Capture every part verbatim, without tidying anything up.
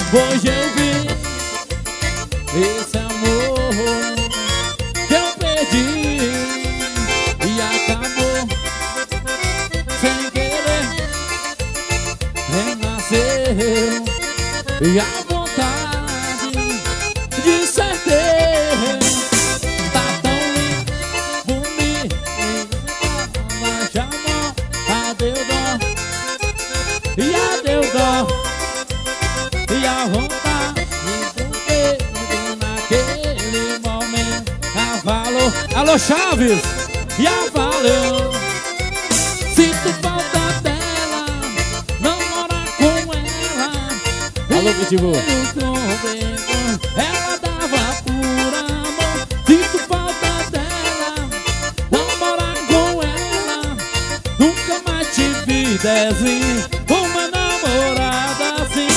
Hoje eu vi esse amor que eu perdi e acabou sem querer. Renasceu e a vontade de ser teu tá tão lindo, bonito, mas chamou, adeus dó e adeus dó e a vontade do dedo naquele momento. A valor, alô Chaves, e a valeu. Sinto falta dela, não morar com ela. Alô Pitbull. Ela dava por amor. Sinto falta dela, não morar com ela. Nunca mais te vi desenho uma namorada assim.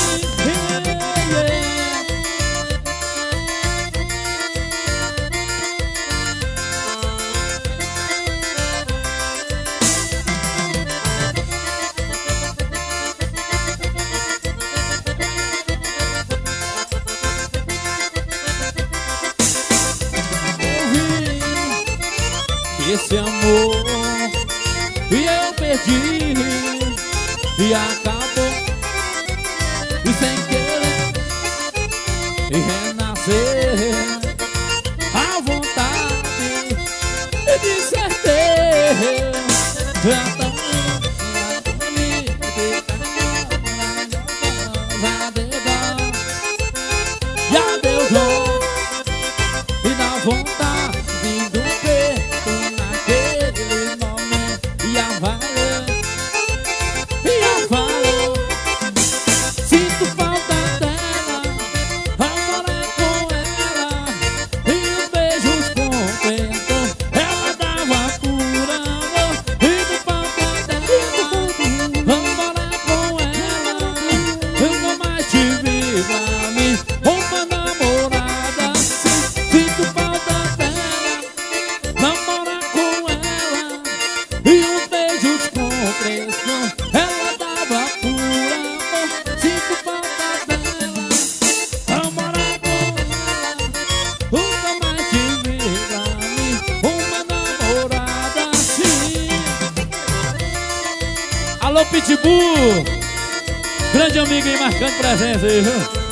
Esse amor e eu perdi e acabou e sem querer e renascer a vontade de ser teu. E adeus dó e na vontade do peito naquele momento. E a valeu, e a valeu. Sinto falta dela, vai morar com ela. E os beijos completos ela dava por amor. Sinto falta dela, vai morar com ela. Eu não mais te vi pra mim uma namorada assim. Sinto falta dela, namorar com ela. E os beijos completos ela dava por amor. Sinto falta dela, namorar com ela. Nunca mais te vi pra mim uma namorada assim. Alô Pitbull, grande amigo aí marcando presença aí, viu?